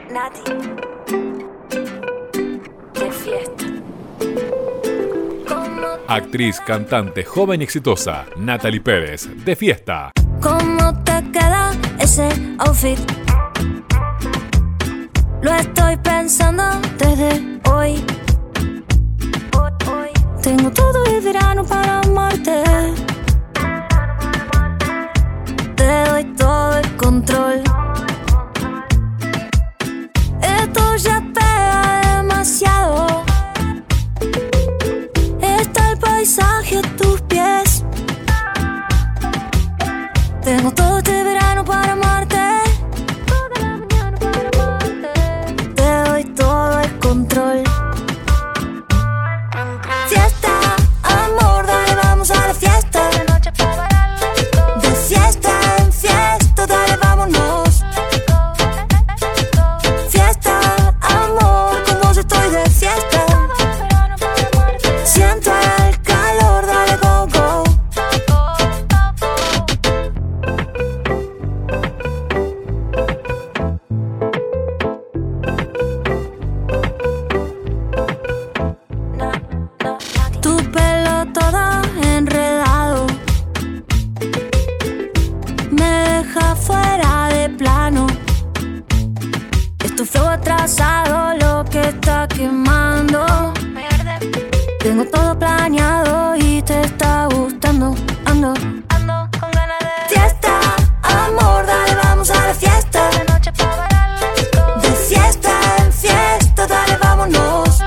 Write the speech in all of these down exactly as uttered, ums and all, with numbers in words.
Nati. De fiesta. Actriz, cantante, joven y exitosa, Natalie Pérez, de fiesta. ¿Cómo te queda ese outfit? Lo estoy pensando desde hoy. Tengo todo el verano para amarte. Te doy todo el control. Esto ya pega demasiado. Está el paisaje a tus pies. Tengo todo este verano para amarte. Toda la mañana para amarte. Te doy todo el control. Fiesta, amor, dale, vamos a la fiesta. De fiesta en fiesta, dale, vámonos. Fiesta, amor, con vos estoy de fiesta. Siento el calor, dale, go, go. Tu pelo todo enredado me deja fuera de plano. Es tu flow atrasado lo que está quemando. Tengo todo planeado y te está gustando. Ando, ando con ganas de fiesta, amor, dale, vamos a la fiesta. De fiesta en fiesta, dale, vámonos.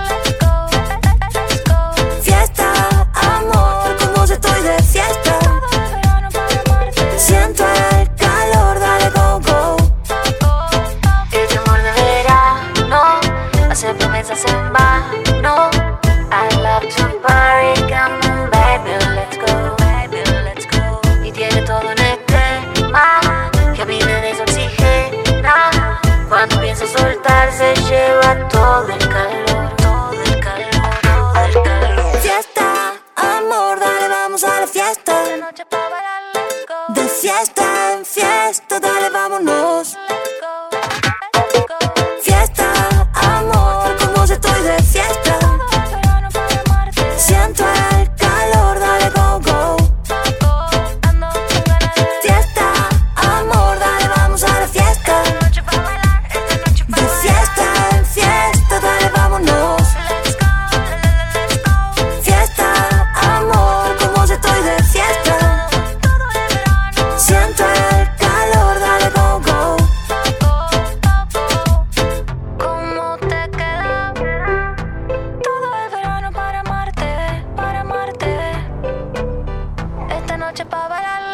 Fiesta, amor, con vos estoy de fiesta. Siento el calor, dale, go, go. Este amor de verano hace promesas en vano. I love to party, come on baby, let's go, baby, let's go. Y tiene todo en el tema que a mí me desoxigena. Cuando pienso soltar se lleva todo el calor, todo el calor, todo el calor. Fiesta, amor, dale, vamos a la fiesta. De fiesta en fiesta, dale, vámonos. Fiesta, amor, con vos estoy de fiesta. Siento el calor, dale, go, go. Fiesta, amor, dale, vamos a la fiesta. De fiesta en fiesta, dale, vámonos. Fiesta, amor, con vos estoy de fiesta. Siento el calor, dale, go, go. ¿Cómo te queda? Todo el verano para amarte, para amarte. Esta noche pa' bailar.